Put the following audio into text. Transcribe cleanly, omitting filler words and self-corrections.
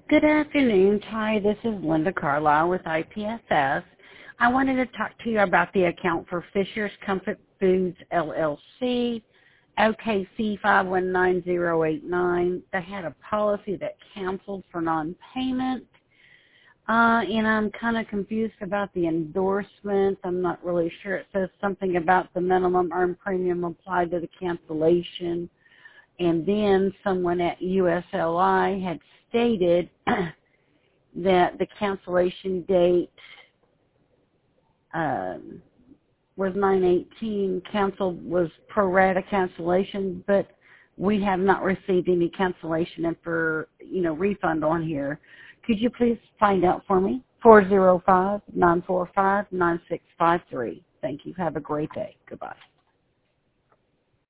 Good afternoon, Ty. This is Linda Carlisle with IPSS. I wanted to talk to you about the account for Fisher's Comfort Foods, LLC, OKC 519089. They had a policy that canceled for non-payment, and I'm kind of confused about the endorsement. I'm not really sure. It says something about the minimum earned premium applied to the cancellation. And then someone at USLI had stated that the cancellation date was 9/18. Canceled was pro rata cancellation, but we have not received any cancellation and refund on here. Could you please find out for me? 405-945-9653. Thank you. Have a great day. Goodbye.